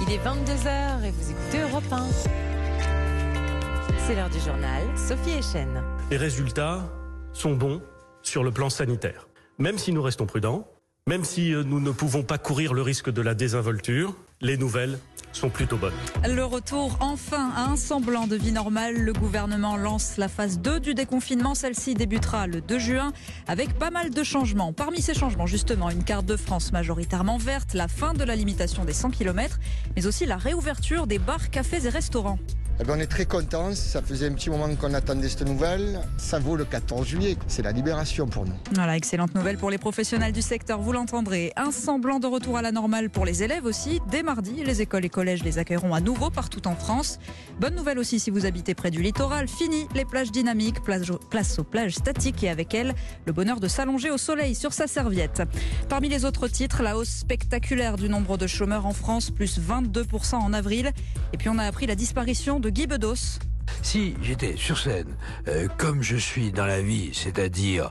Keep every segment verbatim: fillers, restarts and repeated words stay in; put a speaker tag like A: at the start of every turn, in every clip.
A: Il est vingt-deux heures et vous écoutez Europe un. C'est l'heure du journal, Sophie Echen.
B: Les résultats sont bons sur le plan sanitaire. Même si nous restons prudents, même si nous ne pouvons pas courir le risque de la désinvolture, les nouvelles sont plutôt bonnes.
C: Le retour enfin à un semblant de vie normale. Le gouvernement lance la phase deux du déconfinement. Celle-ci débutera le deux juin avec pas mal de changements. Parmi ces changements, justement, une carte de France majoritairement verte, la fin de la limitation des cent kilomètres, mais aussi la réouverture des bars, cafés et restaurants.
D: Eh bien, on est très contents, ça faisait un petit moment qu'on attendait cette nouvelle. Ça vaut le quatorze juillet, c'est la libération pour nous.
C: Voilà, excellente nouvelle pour les professionnels du secteur, vous l'entendrez. Un semblant de retour à la normale pour les élèves aussi. Dès mardi, les écoles et collèges les accueilleront à nouveau partout en France. Bonne nouvelle aussi si vous habitez près du littoral. Fini les plages dynamiques, place, place aux plages statiques et avec elles, le bonheur de s'allonger au soleil sur sa serviette. Parmi les autres titres, la hausse spectaculaire du nombre de chômeurs en France, plus vingt-deux pour cent en avril. Et puis on a appris la disparition de Guy Bedos.
E: Si j'étais sur scène, euh, comme je suis dans la vie, c'est-à-dire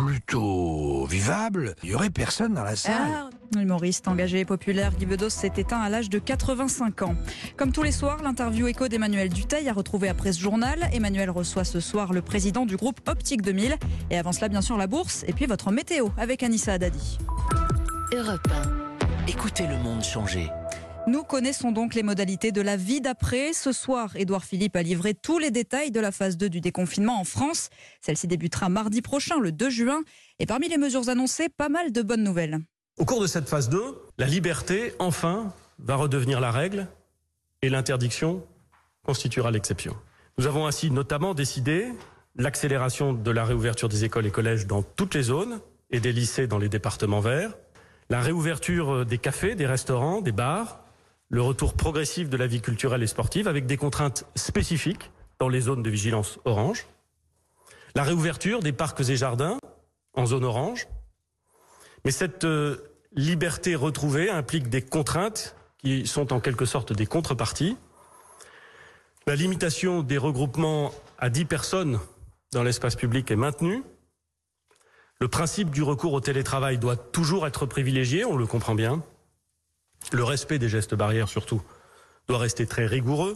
E: plutôt vivable, il n'y aurait personne dans la salle.
C: Ah, humoriste engagé et populaire, Guy Bedos s'est éteint à l'âge de quatre-vingt-cinq ans. Comme tous les soirs, l'interview écho d'Emmanuel Dutheil a retrouvé après ce journal. Emmanuel reçoit ce soir le président du groupe Optique deux mille. Et avant cela, bien sûr, la bourse et puis votre météo avec Anissa Haddadi.
F: Europe un. Écoutez le monde changer.
C: Nous connaissons donc les modalités de la vie d'après. Ce soir, Édouard Philippe a livré tous les détails de la phase deux du déconfinement en France. Celle-ci débutera mardi prochain, le deux juin. Et parmi les mesures annoncées, pas mal de bonnes nouvelles.
B: Au cours de cette phase deux, la liberté, enfin, va redevenir la règle et l'interdiction constituera l'exception. Nous avons ainsi notamment décidé l'accélération de la réouverture des écoles et collèges dans toutes les zones et des lycées dans les départements verts, la réouverture des cafés, des restaurants, des bars, le retour progressif de la vie culturelle et sportive avec des contraintes spécifiques dans les zones de vigilance orange, la réouverture des parcs et jardins en zone orange. Mais cette euh, liberté retrouvée implique des contraintes qui sont en quelque sorte des contreparties. La limitation des regroupements à dix personnes dans l'espace public est maintenue. Le principe du recours au télétravail doit toujours être privilégié, on le comprend bien. Le respect des gestes barrières, surtout, doit rester très rigoureux.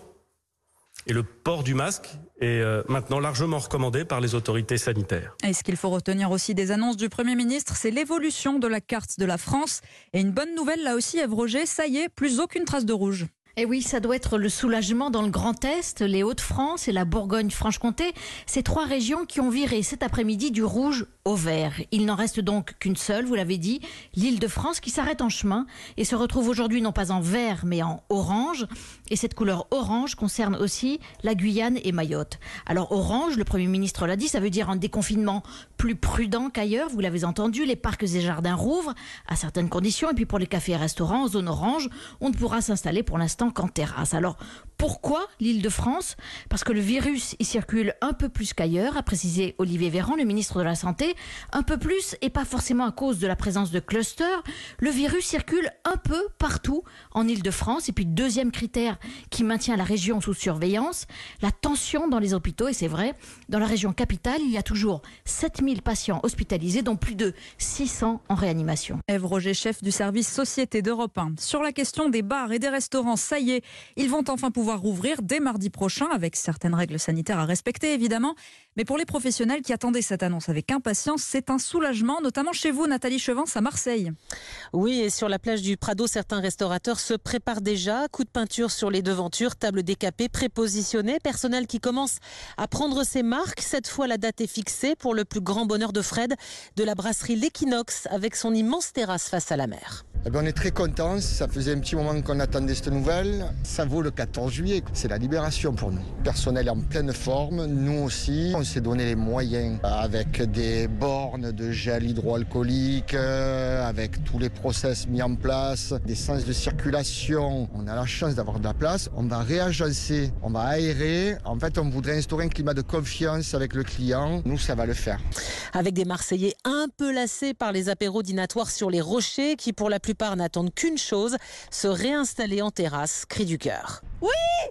B: Et le port du masque est euh, maintenant largement recommandé par les autorités sanitaires.
C: Et ce qu'il faut retenir aussi des annonces du Premier ministre, c'est l'évolution de la carte de la France. Et une bonne nouvelle, là aussi, Ève Roger, ça y est, plus aucune trace de rouge.
G: Et oui, ça doit être le soulagement dans le Grand Est, les Hauts-de-France et la Bourgogne-Franche-Comté. Ces trois régions qui ont viré cet après-midi du rouge au vert. Il n'en reste donc qu'une seule, vous l'avez dit, l'Île-de-France qui s'arrête en chemin et se retrouve aujourd'hui non pas en vert mais en orange. Et cette couleur orange concerne aussi la Guyane et Mayotte. Alors orange, le Premier ministre l'a dit, ça veut dire un déconfinement plus prudent qu'ailleurs. Vous l'avez entendu, les parcs et jardins rouvrent à certaines conditions. Et puis pour les cafés et restaurants, en zone orange, on ne pourra s'installer pour l'instant qu'en terrasse. Alors, pourquoi l'Île-de-France ? Parce que le virus y circule un peu plus qu'ailleurs, a précisé Olivier Véran, le ministre de la Santé. Un peu plus, et pas forcément à cause de la présence de clusters. Le virus circule un peu partout en Île-de-France. Et puis, deuxième critère qui maintient la région sous surveillance, la tension dans les hôpitaux. Et c'est vrai, dans la région capitale, il y a toujours sept mille patients hospitalisés, dont plus de six cents en réanimation.
C: Ève Roger, chef du service Société d'Europe un. Sur la question des bars et des restaurants, ça y est, ils vont enfin pouvoir rouvrir dès mardi prochain, avec certaines règles sanitaires à respecter évidemment. Mais pour les professionnels qui attendaient cette annonce avec impatience, c'est un soulagement, notamment chez vous, Nathalie Chevance, à Marseille.
H: Oui, et sur la plage du Prado, certains restaurateurs se préparent déjà. Coup de peinture sur les devantures, table décapée, prépositionnée. Personnel qui commence à prendre ses marques. Cette fois, la date est fixée pour le plus grand bonheur de Fred, de la brasserie L'Équinoxe, avec son immense terrasse face à la mer.
D: Eh bien, on est très contents, ça faisait un petit moment qu'on attendait cette nouvelle. Ça vaut le quatorze juillet, c'est la libération pour nous. Le personnel est en pleine forme, nous aussi. On s'est donné les moyens avec des bornes de gel hydroalcoolique, avec tous les process mis en place, des sens de circulation. On a la chance d'avoir de la place, on va réagencer, on va aérer. En fait, on voudrait instaurer un climat de confiance avec le client. Nous, ça va le faire.
H: Avec des Marseillais un peu lassés par les apéros dînatoires sur les rochers qui, pour la plupart, plupart n'attendent qu'une chose, se réinstaller en terrasse, cri du cœur.
I: Oui.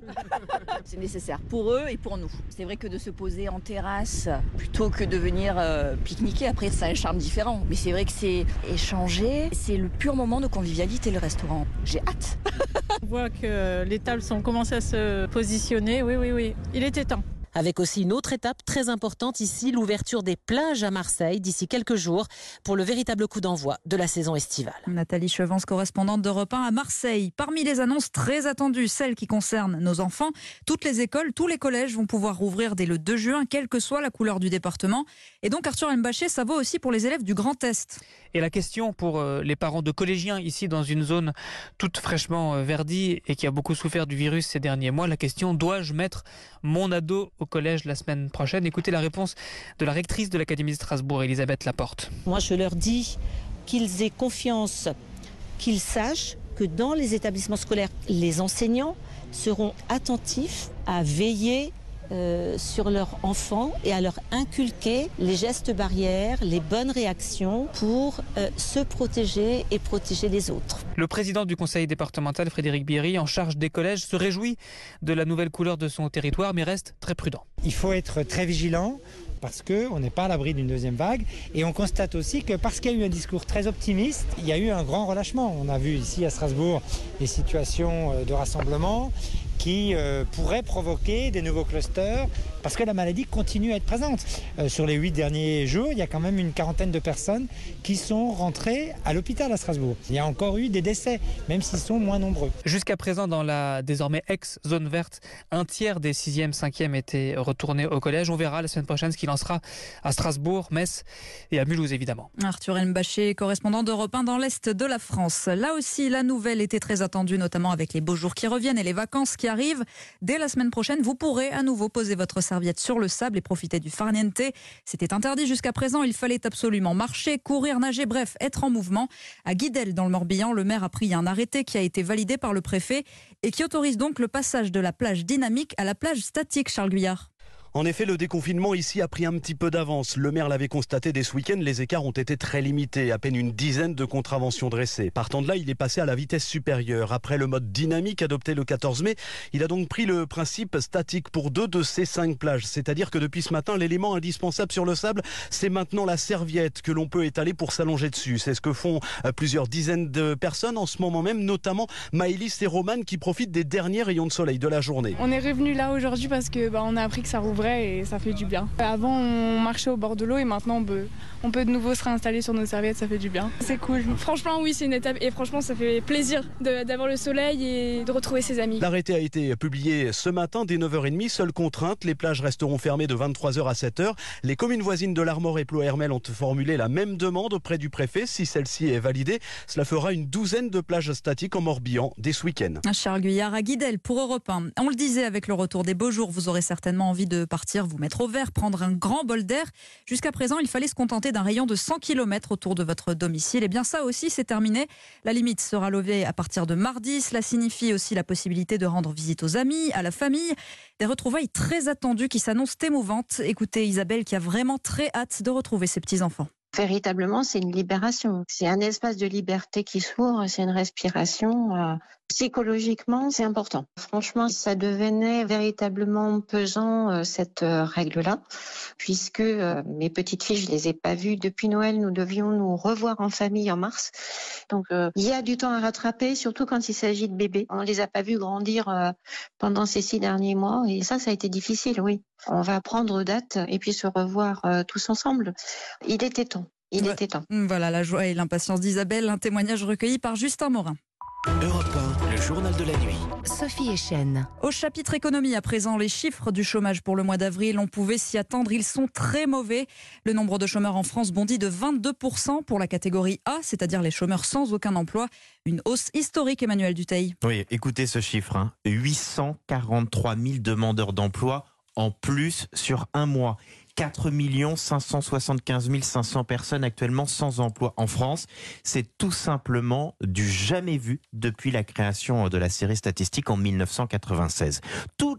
I: C'est nécessaire pour eux et pour nous. C'est vrai que de se poser en terrasse plutôt que de venir euh, pique-niquer, après ça a un charme différent. Mais c'est vrai que c'est échanger, c'est le pur moment de convivialité, le restaurant. J'ai hâte.
J: On voit que les tables sont commencées à se positionner, oui, oui, oui. Il était temps.
H: Avec aussi une autre étape très importante ici, l'ouverture des plages à Marseille d'ici quelques jours pour le véritable coup d'envoi de la saison estivale.
C: Nathalie Chevance, correspondante d'Europe un à Marseille. Parmi les annonces très attendues, celles qui concernent nos enfants, toutes les écoles, tous les collèges vont pouvoir rouvrir dès le deux juin, quelle que soit la couleur du département. Et donc Arthur Mbaché, ça vaut aussi pour les élèves du Grand Est.
K: Et la question pour les parents de collégiens ici dans une zone toute fraîchement verdie et qui a beaucoup souffert du virus ces derniers mois, la question: dois-je mettre mon ado au collège la semaine prochaine? Écoutez la réponse de la rectrice de l'Académie de Strasbourg, Elisabeth Laporte.
L: Moi, je leur dis qu'ils aient confiance, qu'ils sachent que dans les établissements scolaires, les enseignants seront attentifs à veiller Euh, sur leurs enfants et à leur inculquer les gestes barrières, les bonnes réactions pour euh, se protéger et protéger les autres.
K: Le président du conseil départemental, Frédéric Bierry, en charge des collèges, se réjouit de la nouvelle couleur de son territoire, mais reste très prudent.
M: Il faut être très vigilant parce qu'on n'est pas à l'abri d'une deuxième vague. Et on constate aussi que parce qu'il y a eu un discours très optimiste, il y a eu un grand relâchement. On a vu ici à Strasbourg des situations de rassemblement qui euh, pourraient provoquer des nouveaux clusters parce que la maladie continue à être présente. Euh, sur les huit derniers jours, il y a quand même une quarantaine de personnes qui sont rentrées à l'hôpital à Strasbourg. Il y a encore eu des décès, même s'ils sont moins nombreux.
K: Jusqu'à présent, dans la désormais ex-zone verte, un tiers des sixième, cinquième étaient retournés au collège. On verra la semaine prochaine ce qu'il en sera à Strasbourg, Metz et à Mulhouse évidemment.
C: Arthur Mbaché, correspondant d'Europe un dans l'Est de la France. Là aussi, la nouvelle était très attendue, notamment avec les beaux jours qui reviennent et les vacances qui arrive. Dès la semaine prochaine, vous pourrez à nouveau poser votre serviette sur le sable et profiter du farniente. C'était interdit jusqu'à présent, il fallait absolument marcher, courir, nager, bref, être en mouvement. À Guidel, dans le Morbihan, le maire a pris un arrêté qui a été validé par le préfet et qui autorise donc le passage de la plage dynamique à la plage statique, Charles Guyard.
N: En effet, le déconfinement ici a pris un petit peu d'avance. Le maire l'avait constaté dès ce week-end, les écarts ont été très limités, à peine une dizaine de contraventions dressées. Partant de là, il est passé à la vitesse supérieure. Après le mode dynamique adopté le quatorze mai, il a donc pris le principe statique pour deux de ces cinq plages. C'est-à-dire que depuis ce matin, l'élément indispensable sur le sable, c'est maintenant la serviette que l'on peut étaler pour s'allonger dessus. C'est ce que font plusieurs dizaines de personnes en ce moment même, notamment Maëlys et Romane qui profitent des derniers rayons de soleil de la journée.
O: On est revenu là aujourd'hui parce que bah, on a appris que ça rouvrait et ça fait du bien. Avant on marchait au bord de l'eau et maintenant on peut, on peut de nouveau se réinstaller sur nos serviettes, ça fait du bien. C'est cool. Franchement oui, c'est une étape et franchement ça fait plaisir de, d'avoir le soleil et de retrouver ses amis.
N: L'arrêté a été publié ce matin dès neuf heures trente. Seule contrainte, les plages resteront fermées de vingt-trois heures à sept heures. Les communes voisines de l'Armor et Ploërmel ont formulé la même demande auprès du préfet. Si celle-ci est validée, cela fera une douzaine de plages statiques en Morbihan dès ce week-end.
C: Charles Guyard à Guidel pour Europe un. On le disait, avec le retour des beaux jours, vous aurez certainement envie de partir, vous mettre au vert, prendre un grand bol d'air. Jusqu'à présent, il fallait se contenter d'un rayon de cent kilomètres autour de votre domicile. Et bien ça aussi, c'est terminé. La limite sera levée à partir de mardi. Cela signifie aussi la possibilité de rendre visite aux amis, à la famille. Des retrouvailles très attendues qui s'annoncent émouvantes. Écoutez Isabelle qui a vraiment très hâte de retrouver ses petits-enfants.
P: Véritablement, c'est une libération. C'est un espace de liberté qui s'ouvre, c'est une respiration. Euh, psychologiquement, c'est important. Franchement, ça devenait véritablement pesant, euh, cette euh, règle-là, puisque euh, mes petites filles, je les ai pas vues depuis Noël. Nous devions nous revoir en famille en mars. Donc, euh, il y a du temps à rattraper, surtout quand il s'agit de bébés. On les a pas vus grandir euh, pendant ces six derniers mois, et ça, ça a été difficile, oui. On va prendre date et puis se revoir euh, tous ensemble. Il était temps. Il ouais. était temps.
C: Voilà la joie et l'impatience d'Isabelle, un témoignage recueilli par Justin Morin.
F: Europe un, le journal de la nuit.
A: Sophie Echen.
C: Au chapitre économie à présent, les chiffres du chômage pour le mois d'avril, on pouvait s'y attendre, ils sont très mauvais. Le nombre de chômeurs en France bondit de vingt-deux pour cent pour la catégorie A, c'est-à-dire les chômeurs sans aucun emploi. Une hausse historique, Emmanuel Dutheil.
Q: Oui, écoutez ce chiffre, hein. huit cent quarante-trois mille demandeurs d'emploi en plus sur un mois. quatre millions cinq cent soixante-quinze mille cinq cents personnes actuellement sans emploi en France. C'est tout simplement du jamais vu depuis la création de la série statistique en mille neuf cent quatre-vingt-seize. Toutes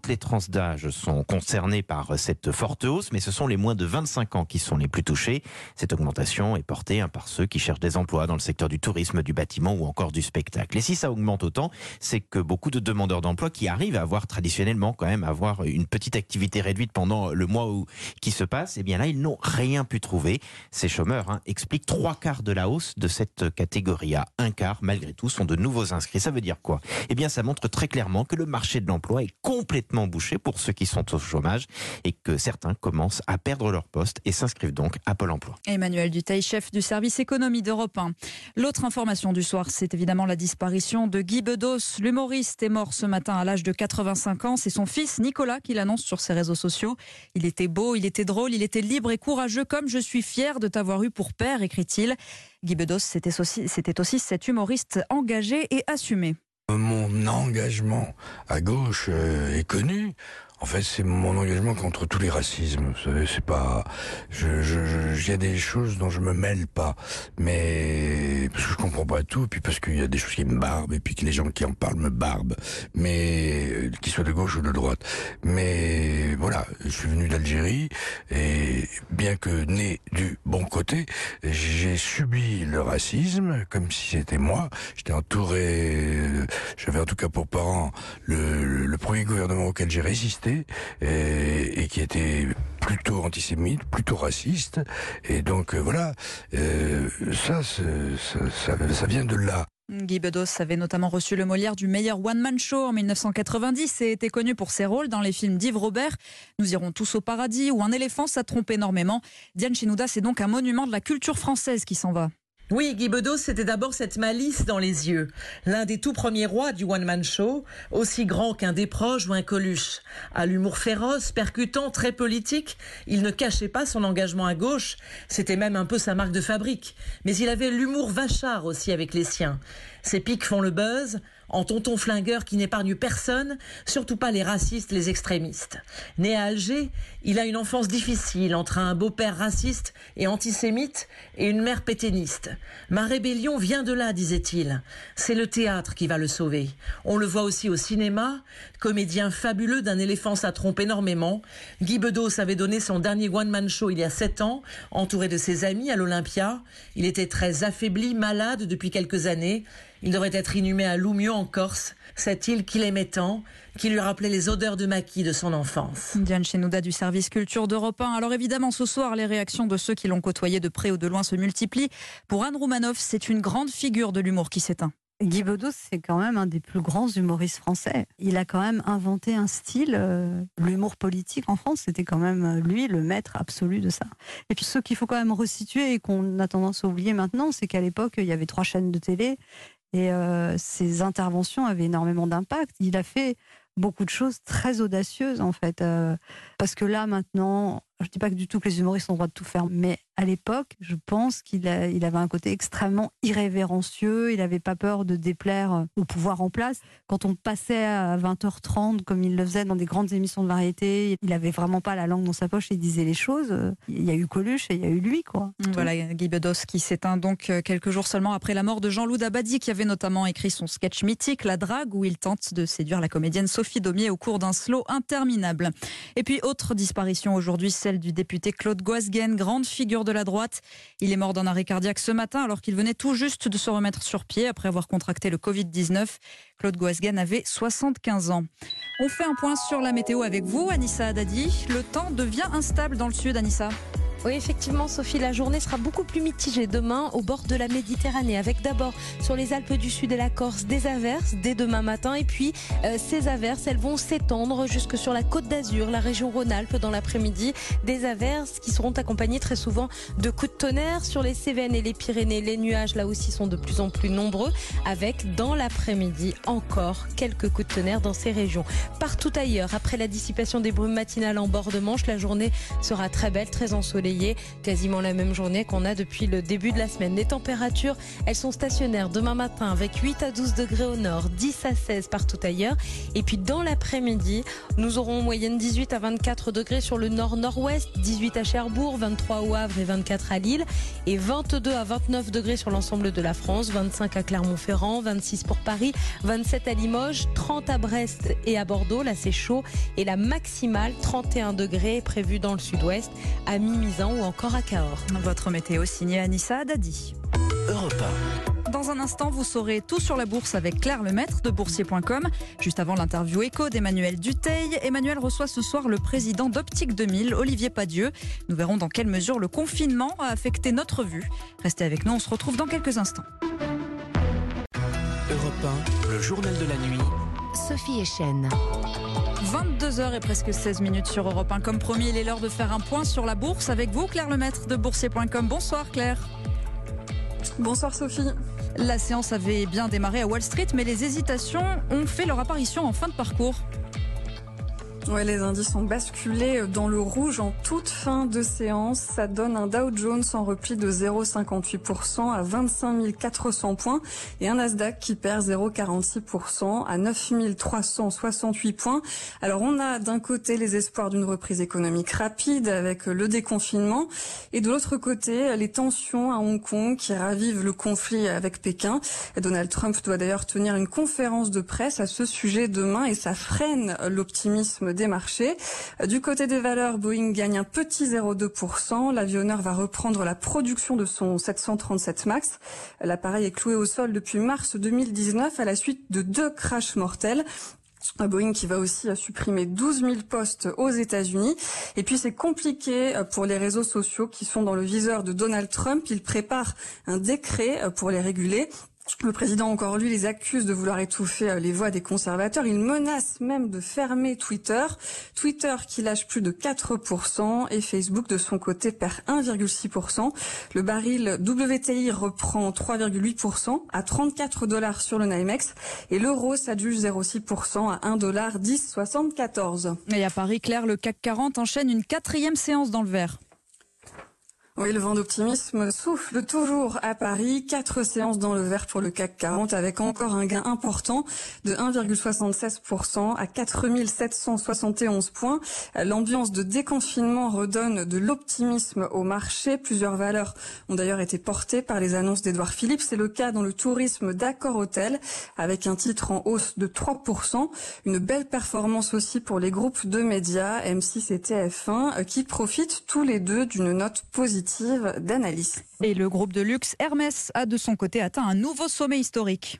Q: toutes les tranches d'âge sont concernées par cette forte hausse, mais ce sont les moins de vingt-cinq ans qui sont les plus touchés. Cette augmentation est portée hein, par ceux qui cherchent des emplois dans le secteur du tourisme, du bâtiment ou encore du spectacle. Et si ça augmente autant, c'est que beaucoup de demandeurs d'emploi qui arrivent à avoir traditionnellement quand même avoir une petite activité réduite pendant le mois où, qui se passe, eh bien là, ils n'ont rien pu trouver. Ces chômeurs hein, expliquent trois quarts de la hausse de cette catégorie A. Un quart, malgré tout, sont de nouveaux inscrits. Ça veut dire quoi ? Eh bien, ça montre très clairement que le marché de l'emploi est complètement bouché pour ceux qui sont au chômage et que certains commencent à perdre leur poste et s'inscrivent donc à Pôle emploi.
C: Emmanuel Dutheil, chef du service économie d'Europe un. L'autre information du soir, c'est évidemment la disparition de Guy Bedos. L'humoriste est mort ce matin à l'âge de quatre-vingt-cinq ans. C'est son fils Nicolas qui l'annonce sur ses réseaux sociaux. Il était beau, il était drôle, il était libre et courageux comme je suis fier de t'avoir eu pour père, écrit-il. Guy Bedos, c'était aussi, c'était aussi cet humoriste engagé et assumé.
E: Mon engagement à gauche euh, est connu. En fait, c'est mon engagement contre tous les racismes. Vous savez, c'est pas, je, je, je, y a des choses dont je me mêle pas, mais parce que je comprends pas tout, et puis parce qu'il y a des choses qui me barbent, et puis que les gens qui en parlent me barbent, mais qu'ils soient de gauche ou de droite. Mais voilà, je suis venu d'Algérie, et bien que né du bon côté, j'ai subi le racisme comme si c'était moi. J'étais entouré, j'avais en tout cas pour parents le, le, le premier gouvernement auquel j'ai résisté. Et, et qui était plutôt antisémite, plutôt raciste, et donc euh, voilà, euh, ça, ça, ça, ça vient de là.
C: Guy Bedos avait notamment reçu le Molière du meilleur one-man show en mille neuf cent quatre-vingt-dix et était connu pour ses rôles dans les films d'Yves Robert, Nous irons tous au paradis ou Un éléphant, ça trompe énormément. Diane Chinouda, c'est donc un monument de la culture française qui s'en va.
R: Oui, Guy Bedos, c'était d'abord cette malice dans les yeux. L'un des tout premiers rois du one-man show, aussi grand qu'un Desproges ou un Coluche. À l'humour féroce, percutant, très politique, il ne cachait pas son engagement à gauche. C'était même un peu sa marque de fabrique. Mais il avait l'humour vachard aussi avec les siens. Ses pics font le buzz, en tonton flingueur qui n'épargne personne, surtout pas les racistes, les extrémistes. Né à Alger, il a une enfance difficile entre un beau-père raciste et antisémite et une mère pétainiste. Ma rébellion vient de là, disait-il. C'est le théâtre qui va le sauver. On le voit aussi au cinéma, comédien fabuleux d'un éléphant, ça trompe énormément. Guy Bedos avait donné son dernier one-man show il y a sept ans, entouré de ses amis à l'Olympia. Il était très affaibli, malade depuis quelques années. Il devrait être inhumé à Loumio en Corse, cette île qu'il aimait tant, qui lui rappelait les odeurs de maquis de son enfance.
C: Diane Chenouda du service culture d'Europe un. Alors évidemment, ce soir, les réactions de ceux qui l'ont côtoyé de près ou de loin se multiplient. Pour Anne Roumanoff, c'est une grande figure de l'humour qui s'éteint.
S: Guy Bedos, c'est quand même un des plus grands humoristes français. Il a quand même inventé un style, euh, l'humour politique en France, c'était quand même lui le maître absolu de ça. Et puis ce qu'il faut quand même resituer et qu'on a tendance à oublier maintenant, c'est qu'à l'époque, il y avait trois chaînes de télé et euh, ses interventions avaient énormément d'impact. Il a fait beaucoup de choses très audacieuses en fait, euh, parce que là maintenant, je ne dis pas que du tout que les humoristes ont le droit de tout faire, mais à l'époque, je pense qu'il a, il avait un côté extrêmement irrévérencieux, il n'avait pas peur de déplaire au pouvoir en place. Quand on passait à vingt heures trente, comme il le faisait dans des grandes émissions de variété, il n'avait vraiment pas la langue dans sa poche et il disait les choses. Il y a eu Coluche et il y a eu lui, quoi.
C: Voilà, Guy Bedos qui s'éteint donc quelques jours seulement après la mort de Jean-Loup Dabadi, qui avait notamment écrit son sketch mythique La Drague, où il tente de séduire la comédienne Sophie Daumier au cours d'un slow interminable. Et puis, autre disparition aujourd'hui, celle du député Claude Goasguen, grande figure de la droite. Il est mort d'un arrêt cardiaque ce matin alors qu'il venait tout juste de se remettre sur pied après avoir contracté le covid dix-neuf. Claude Goasguen avait soixante-quinze ans. On fait un point sur la météo avec vous, Anissa Haddadi. Le temps devient instable dans le sud, Anissa.
T: Oui, effectivement, Sophie, la journée sera beaucoup plus mitigée demain au bord de la Méditerranée, avec d'abord sur les Alpes du Sud et la Corse des averses dès demain matin. Et puis, euh, ces averses, elles vont s'étendre jusque sur la Côte d'Azur, la région Rhône-Alpes dans l'après-midi. Des averses qui seront accompagnées très souvent de coups de tonnerre. Sur les Cévennes et les Pyrénées, les nuages là aussi sont de plus en plus nombreux, avec dans l'après-midi encore quelques coups de tonnerre dans ces régions. Partout ailleurs, après la dissipation des brumes matinales en bord de Manche, la journée sera très belle, très ensoleillée. ensoleillé, quasiment la même journée qu'on a depuis le début de la semaine. Les températures, elles sont stationnaires demain matin avec huit à douze degrés au nord, dix à seize partout ailleurs. Et puis dans l'après-midi, nous aurons en moyenne dix-huit à vingt-quatre degrés sur le nord-nord-ouest, dix-huit à Cherbourg, vingt-trois au Havre et vingt-quatre à Lille, et vingt-deux à vingt-neuf degrés sur l'ensemble de la France, vingt-cinq à Clermont-Ferrand, vingt-six pour Paris, vingt-sept à Limoges, trente à Brest et à Bordeaux, là c'est chaud, et la maximale trente et un degrés prévue dans le sud-ouest, à Mimizan ou encore à Cahors.
C: Votre météo signée Anissa Dadi.
F: Europe un.
C: Dans un instant, vous saurez tout sur la bourse avec Claire Lemaître de boursier point com. Juste avant l'interview écho d'Emmanuel Dutheil, Emmanuel reçoit ce soir le président d'Optique deux mille, Olivier Padieu. Nous verrons dans quelle mesure le confinement a affecté notre vue. Restez avec nous, on se retrouve dans quelques instants.
F: Europe un, le journal de la nuit.
T: Sophie Echen.
C: vingt-deux heures et presque seize minutes sur Europe un. Comme promis, il est l'heure de faire un point sur la bourse avec vous, Claire Lemaître de boursier point com. Bonsoir Claire.
U: Bonsoir Sophie.
C: La séance avait bien démarré à Wall Street, mais les hésitations ont fait leur apparition en fin de parcours.
U: Ouais, les indices ont basculé dans le rouge en toute fin de séance. Ça donne un Dow Jones en repli de zéro virgule cinquante-huit pour cent à vingt-cinq mille quatre cents points et un Nasdaq qui perd zéro virgule quarante-six pour cent à neuf mille trois cent soixante-huit points. Alors on a d'un côté les espoirs d'une reprise économique rapide avec le déconfinement et de l'autre côté les tensions à Hong Kong qui ravivent le conflit avec Pékin. Donald Trump doit d'ailleurs tenir une conférence de presse à ce sujet demain et ça freine l'optimisme des marchés. Du côté des valeurs, Boeing gagne un petit zéro virgule deux pour cent. L'avionneur va reprendre la production de son sept cent trente-sept MAX. L'appareil est cloué au sol depuis mars deux mille dix-neuf à la suite de deux crashs mortels. Boeing qui va aussi supprimer douze mille postes aux États-Unis. Et puis c'est compliqué pour les réseaux sociaux qui sont dans le viseur de Donald Trump. Il prépare un décret pour les réguler. Le président, encore lui, les accuse de vouloir étouffer les voix des conservateurs. Il menace même de fermer Twitter. Twitter qui lâche plus de quatre pour cent et Facebook, de son côté, perd un virgule six pour cent. Le baril W T I reprend trois virgule huit pour cent à trente-quatre dollars sur le NYMEX et l'euro s'adjuge zéro virgule six pour cent à un dollar dix virgule soixante-quatorze.
C: Et à Paris, Claire, le C A C quarante enchaîne une quatrième séance dans le vert.
U: Oui, le vent d'optimisme souffle toujours à Paris. Quatre séances dans le vert pour le C A C quarante avec encore un gain important de un virgule soixante-seize pour cent à quatre mille sept cent soixante et onze points. L'ambiance de déconfinement redonne de l'optimisme au marché. Plusieurs valeurs ont d'ailleurs été portées par les annonces d'Édouard Philippe. C'est le cas dans le tourisme d'Accor Hôtel avec un titre en hausse de trois pour cent. Une belle performance aussi pour les groupes de médias M six et T F un qui profitent tous les deux d'une note positive d'analyse.
C: Et le groupe de luxe Hermès a de son côté atteint un nouveau sommet historique.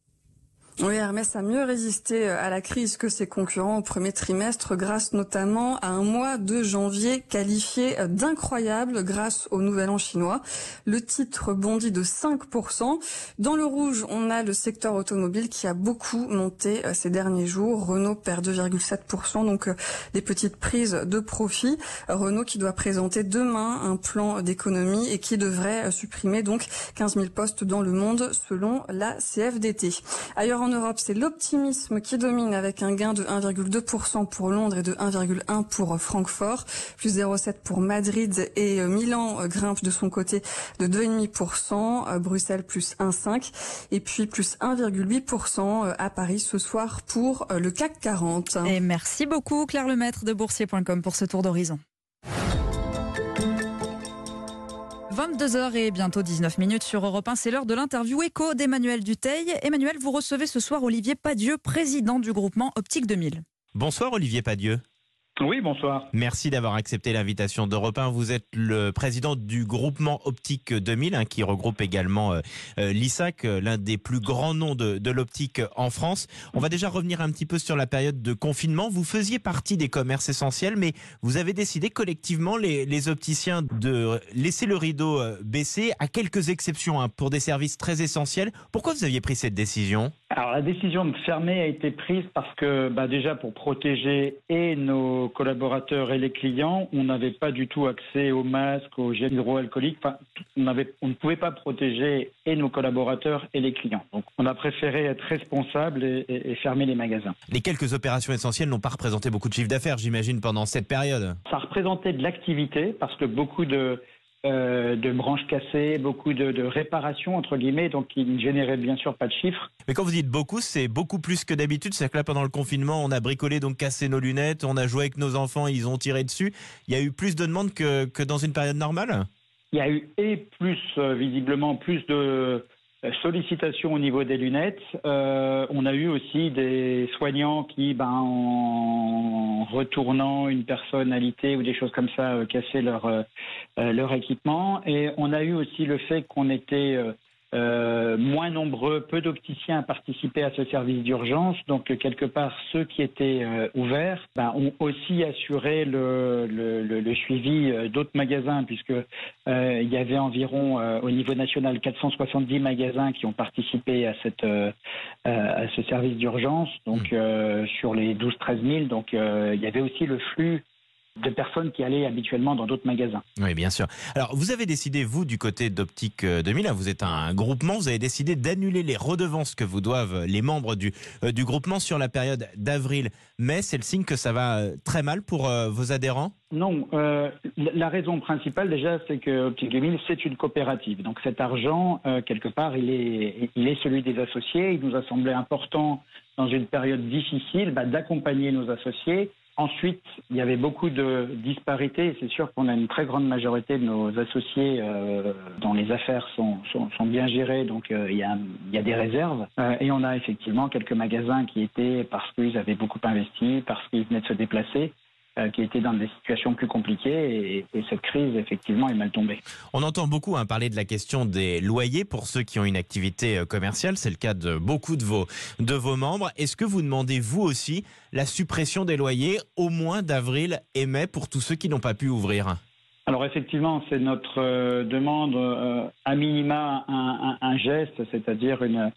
U: Oui, Hermès a mieux résisté à la crise que ses concurrents au premier trimestre grâce notamment à un mois de janvier qualifié d'incroyable grâce au Nouvel An chinois. Le titre bondit de cinq pour cent. Dans le rouge, on a le secteur automobile qui a beaucoup monté ces derniers jours. Renault perd deux virgule sept pour cent, donc des petites prises de profit. Renault qui doit présenter demain un plan d'économie et qui devrait supprimer donc quinze mille postes dans le monde selon la C F D T. Ailleurs en En Europe, c'est l'optimisme qui domine avec un gain de un virgule deux pour cent pour Londres et de un virgule un pour cent pour Francfort, plus zéro virgule sept pour cent pour Madrid et Milan grimpe de son côté de deux virgule cinq pour cent, Bruxelles plus un virgule cinq pour cent et puis plus un virgule huit pour cent à Paris ce soir pour le C A C quarante.
C: Et merci beaucoup Claire Lemaître de boursier point com pour ce tour d'horizon. vingt-deux heures et bientôt dix-neuf minutes sur Europe un, c'est l'heure de l'interview écho d'Emmanuel Dutheil. Emmanuel, vous recevez ce soir Olivier Padieu, président du groupement Optique deux mille.
Q: Bonsoir Olivier Padieu.
V: Oui, bonsoir.
Q: Merci d'avoir accepté l'invitation d'Europe un. Vous êtes le président du groupement Optique deux mille, hein, qui regroupe également euh, l'I S A C, l'un des plus grands noms de, de l'optique en France. On va déjà revenir un petit peu sur la période de confinement. Vous faisiez partie des commerces essentiels, mais vous avez décidé collectivement, les, les opticiens, de laisser le rideau baisser, à quelques exceptions, hein, pour des services très essentiels. Pourquoi vous aviez pris cette décision ?
V: Alors la décision de fermer a été prise parce que bah, déjà pour protéger et nos
B: nos collaborateurs et les clients, on n'avait pas du tout accès aux masques, aux gels hydroalcooliques. Enfin, on, avait, on ne pouvait pas protéger et nos collaborateurs et les clients. Donc on a préféré être responsable et, et, et fermer les magasins.
V: Les quelques opérations essentielles n'ont pas représenté beaucoup de chiffre d'affaires, j'imagine, pendant cette période.
B: Ça représentait de l'activité parce que beaucoup de... Euh, de branches cassées, beaucoup de, de réparations entre guillemets, donc qui ne généraient bien sûr pas de chiffres.
V: Mais quand vous dites beaucoup, c'est beaucoup plus que d'habitude. C'est-à-dire que là, pendant le confinement, on a bricolé, donc cassé nos lunettes, on a joué avec nos enfants, ils ont tiré dessus. Il y a eu plus de demandes que, que dans une période normale ?
B: Il y a eu et plus, euh, visiblement, plus de sollicitations au niveau des lunettes. Euh, on a eu aussi des soignants qui, ben, en retournant une personnalité ou des choses comme ça, euh, cassaient leur, euh, leur équipement. Et on a eu aussi le fait qu'on était euh, euh, moins nombreux, peu d'opticiens à participer à ce service d'urgence. Donc, quelque part, ceux qui étaient euh, ouverts ben, ont aussi assuré le, le, le, le suivi euh, d'autres magasins, puisque euh, il y avait environ, euh, au niveau national, quatre cent soixante-dix magasins qui ont participé à, cette, euh, à ce service d'urgence, donc euh, sur les douze à treize mille. Donc, euh, il y avait aussi le flux de personnes qui allaient habituellement dans d'autres magasins.
V: Oui, bien sûr. Alors, vous avez décidé, vous, du côté d'Optique deux mille, vous êtes un groupement, vous avez décidé d'annuler les redevances que vous doivent les membres du, euh, du groupement sur la période d'avril-mai. C'est le signe que ça va très mal pour euh, vos adhérents ?
B: Non, euh, la raison principale déjà, c'est que Optique deux mille, c'est une coopérative. Donc cet argent, euh, quelque part, il est, il est celui des associés. Il nous a semblé important, dans une période difficile, bah, d'accompagner nos associés. Ensuite, il y avait beaucoup de disparités. C'est sûr qu'on a une très grande majorité de nos associés euh, dont les affaires sont, sont, sont bien gérées, donc euh, il, y a, il y a des réserves. Euh, et on a effectivement quelques magasins qui étaient, parce qu'ils avaient beaucoup investi, parce qu'ils venaient de se déplacer, euh, qui étaient dans des situations plus compliquées. Et, et cette crise, effectivement, est mal tombée.
V: On entend beaucoup hein, parler de la question des loyers pour ceux qui ont une activité commerciale. C'est le cas de beaucoup de vos, de vos membres. Est-ce que vous demandez, vous aussi, la suppression des loyers au moins d'avril et mai pour tous ceux qui n'ont pas pu ouvrir ?
B: Alors effectivement, c'est notre euh, demande euh, à minima un, un, un geste, c'est-à-dire une,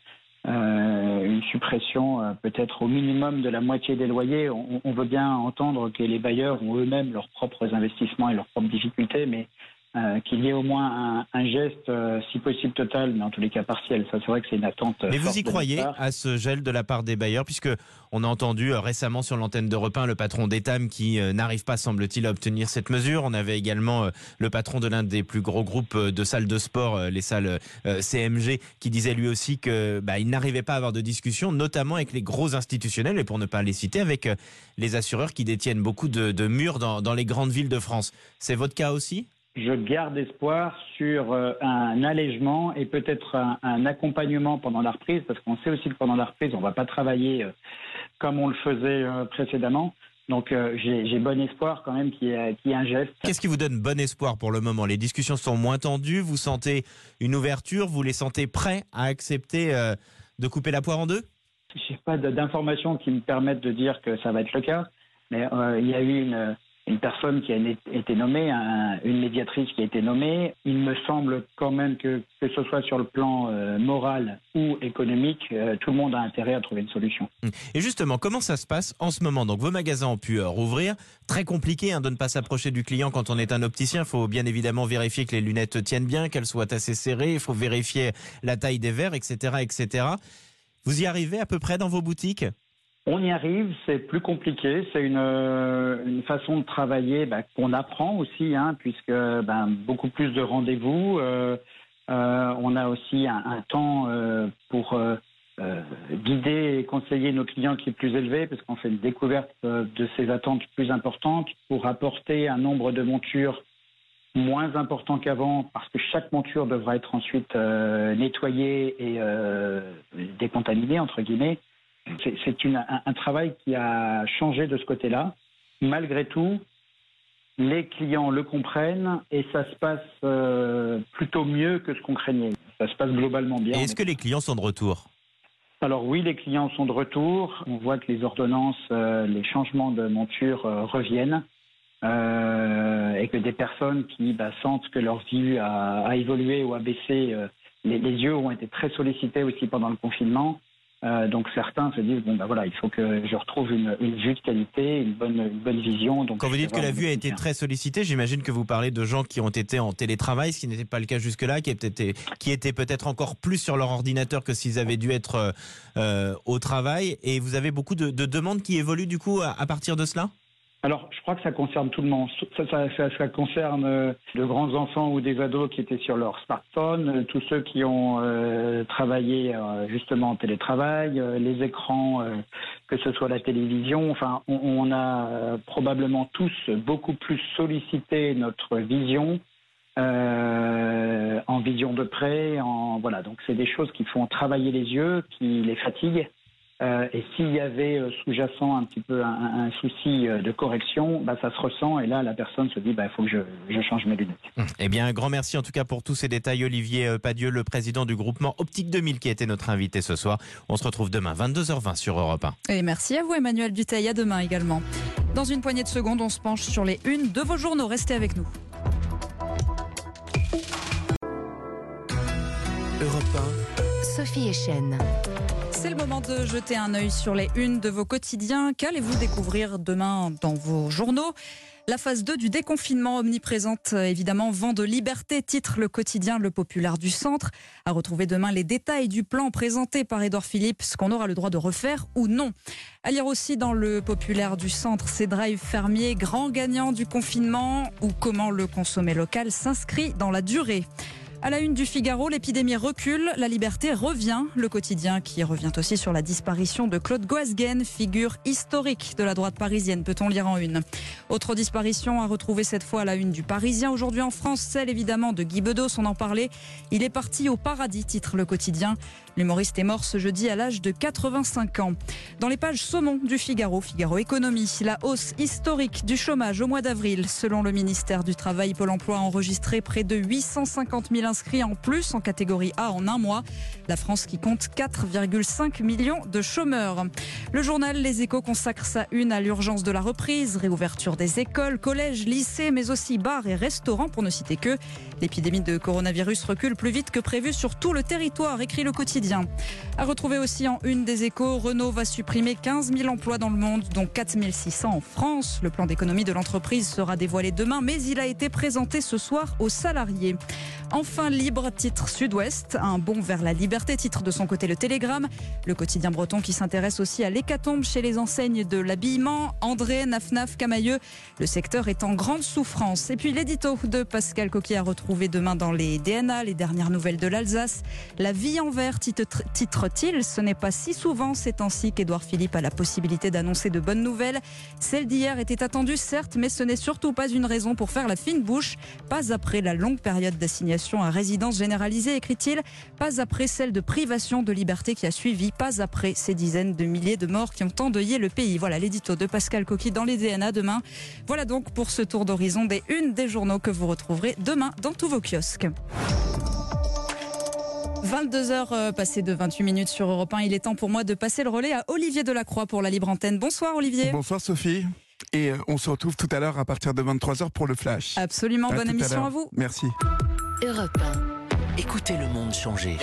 B: euh, une suppression euh, peut-être au minimum de la moitié des loyers. On, on veut bien entendre que les bailleurs ont eux-mêmes leurs propres investissements et leurs propres difficultés, mais Euh, qu'il y ait au moins un, un geste, euh, si possible total, mais en tous les cas partiel. Ça, c'est vrai que c'est une attente.
V: Mais vous y croyez à ce gel de la part des bailleurs, puisque on a entendu euh, récemment sur l'antenne d'Europe un le patron d'Etam qui euh, n'arrive pas, semble-t-il, à obtenir cette mesure. On avait également euh, le patron de l'un des plus gros groupes euh, de salles de sport, euh, les salles euh, C M G, qui disait lui aussi que bah, il n'arrivait pas à avoir de discussion, notamment avec les gros institutionnels, et pour ne pas les citer, avec euh, les assureurs qui détiennent beaucoup de, de murs dans, dans les grandes villes de France. C'est votre cas aussi ?
B: Je garde espoir sur euh, un allègement et peut-être un, un accompagnement pendant la reprise, parce qu'on sait aussi que pendant la reprise, on ne va pas travailler euh, comme on le faisait euh, précédemment. Donc euh, j'ai, j'ai bon espoir quand même qu'il y ait, qu'il y ait un geste.
V: Qu'est-ce qui vous donne bon espoir pour le moment ? Les discussions sont moins tendues, vous sentez une ouverture, vous les sentez prêts à accepter euh, de couper la poire en deux ?
B: Je n'ai pas d'informations qui me permettent de dire que ça va être le cas, mais euh, il y a eu une... une personne qui a été nommée, un, une médiatrice qui a été nommée. Il me semble quand même que, que ce soit sur le plan euh, moral ou économique, euh, tout le monde a intérêt à trouver une solution.
V: Et justement, comment ça se passe en ce moment ? Donc vos magasins ont pu euh, rouvrir. Très compliqué hein, de ne pas s'approcher du client quand on est un opticien. Il faut bien évidemment vérifier que les lunettes tiennent bien, qu'elles soient assez serrées. Il faut vérifier la taille des verres, et cetera, et cetera. Vous y arrivez à peu près dans vos boutiques ?
B: On y arrive, c'est plus compliqué, c'est une, une façon de travailler bah, qu'on apprend aussi, hein, puisque bah, beaucoup plus de rendez-vous. Euh, euh, on a aussi un, un temps euh, pour euh, euh, guider et conseiller nos clients qui est plus élevé, parce qu'on fait une découverte euh, de ces attentes plus importantes pour apporter un nombre de montures moins important qu'avant, parce que chaque monture devra être ensuite euh, nettoyée et euh, décontaminée, entre guillemets. C'est, c'est une, un, un travail qui a changé de ce côté-là. Malgré tout, les clients le comprennent et ça se passe euh, plutôt mieux que ce qu'on craignait. Ça se passe globalement bien.
V: Et est-ce que les clients sont de retour ?
B: Alors oui, les clients sont de retour. On voit que les ordonnances, euh, les changements de monture euh, reviennent. Euh, et que des personnes qui bah, sentent que leur vue a, a évolué ou a baissé, euh, les, les yeux ont été très sollicités aussi pendant le confinement. Euh, donc certains se disent bon ben voilà, il faut que je retrouve une, une vue de qualité, une bonne, une bonne vision. Donc
V: quand vous dites que la vue a été très sollicitée, j'imagine que vous parlez de gens qui ont été en télétravail, ce qui n'était pas le cas jusque-là, qui étaient, qui étaient peut-être encore plus sur leur ordinateur que s'ils avaient dû être euh, au travail. Et vous avez beaucoup de, de demandes qui évoluent du coup à, à partir de cela ?
B: Alors, je crois que ça concerne tout le monde. Ça, ça, ça, ça concerne euh, de grands enfants ou des ados qui étaient sur leur smartphone, euh, tous ceux qui ont euh, travaillé euh, justement en télétravail, euh, les écrans, euh, que ce soit la télévision. Enfin, on, on a euh, probablement tous beaucoup plus sollicité notre vision euh, en vision de près. En voilà, donc c'est des choses qui font travailler les yeux, qui les fatiguent. Euh, et s'il y avait euh, sous-jacent un petit peu un, un souci euh, de correction, bah, ça se ressent et là la personne se dit il bah, faut que je, je change mes lunettes.
V: Eh bien un grand merci en tout cas pour tous ces détails, Olivier Padieux, le président du groupement Optique deux mille qui a été notre invité ce soir. On se retrouve demain vingt-deux heures vingt sur Europe un.
C: Et merci à vous Emmanuel Dutheil, à demain également. Dans une poignée de secondes, on se penche sur les unes de vos journaux. Restez avec nous.
F: Europe un,
A: Sophie Echen.
C: C'est le moment de jeter un œil sur les unes de vos quotidiens. Qu'allez-vous découvrir demain dans vos journaux ? La phase deux du déconfinement omniprésente, évidemment, vent de liberté, titre le quotidien Le Populaire du Centre. À retrouver demain les détails du plan présenté par Édouard Philippe, ce qu'on aura le droit de refaire ou non. À lire aussi dans Le Populaire du Centre, ces drives fermiers, grands gagnants du confinement ou comment le consommer local s'inscrit dans la durée. À la une du Figaro, l'épidémie recule, la liberté revient. Le quotidien qui revient aussi sur la disparition de Claude Goasguen, figure historique de la droite parisienne, peut-on lire en une. Autre disparition à retrouver cette fois à la une du Parisien. Aujourd'hui en France, celle évidemment de Guy Bedos, on en parlait. Il est parti au paradis, titre le quotidien. L'humoriste est mort ce jeudi à l'âge de quatre-vingt-cinq ans. Dans les pages saumon du Figaro, Figaro Économie, la hausse historique du chômage au mois d'avril. Selon le ministère du Travail, Pôle emploi a enregistré près de huit cent cinquante mille inscrits en plus en catégorie A en un mois. La France qui compte quatre virgule cinq millions de chômeurs. Le journal Les Échos consacre sa une à l'urgence de la reprise, réouverture des écoles, collèges, lycées, mais aussi bars et restaurants pour ne citer que. L'épidémie de coronavirus recule plus vite que prévu sur tout le territoire, écrit le quotidien. À retrouver aussi en une des Échos, Renault va supprimer quinze mille emplois dans le monde, dont quatre mille six cents en France. Le plan d'économie de l'entreprise sera dévoilé demain, mais il a été présenté ce soir aux salariés. Enfin libre, titre Sud-Ouest, un bond vers la liberté, titre de son côté le Télégramme. Le quotidien breton qui s'intéresse aussi à l'hécatombe chez les enseignes de l'habillement. André, Nafnaf, Camailleux, le secteur est en grande souffrance. Et puis l'édito de Pascal Coquet à retrouver demain dans les D N A, les dernières nouvelles de l'Alsace. La vie en vert, titre-t-il, ce n'est pas si souvent ces temps-ci qu'Édouard Philippe a la possibilité d'annoncer de bonnes nouvelles. Celle d'hier était attendue certes, mais ce n'est surtout pas une raison pour faire la fine bouche. Pas après la longue période d'assignation à résidence généralisée, écrit-il, pas après celle de privation de liberté qui a suivi, pas après ces dizaines de milliers de morts qui ont endeuillé le pays. Voilà l'édito de Pascal Coquet dans les D N A demain. Voilà donc pour ce tour d'horizon des unes des journaux que vous retrouverez demain dans tous vos kiosques. vingt-deux heures passées de vingt-huit minutes sur Europe un. Il est temps pour moi de passer le relais à Olivier Delacroix pour la Libre Antenne. Bonsoir Olivier.
D: Bonsoir Sophie. Et on se retrouve tout à l'heure à partir de vingt-trois heures pour le Flash.
C: Absolument,
D: à
C: bonne émission à, à vous.
D: Merci.
F: Europe un. Écoutez le monde changer.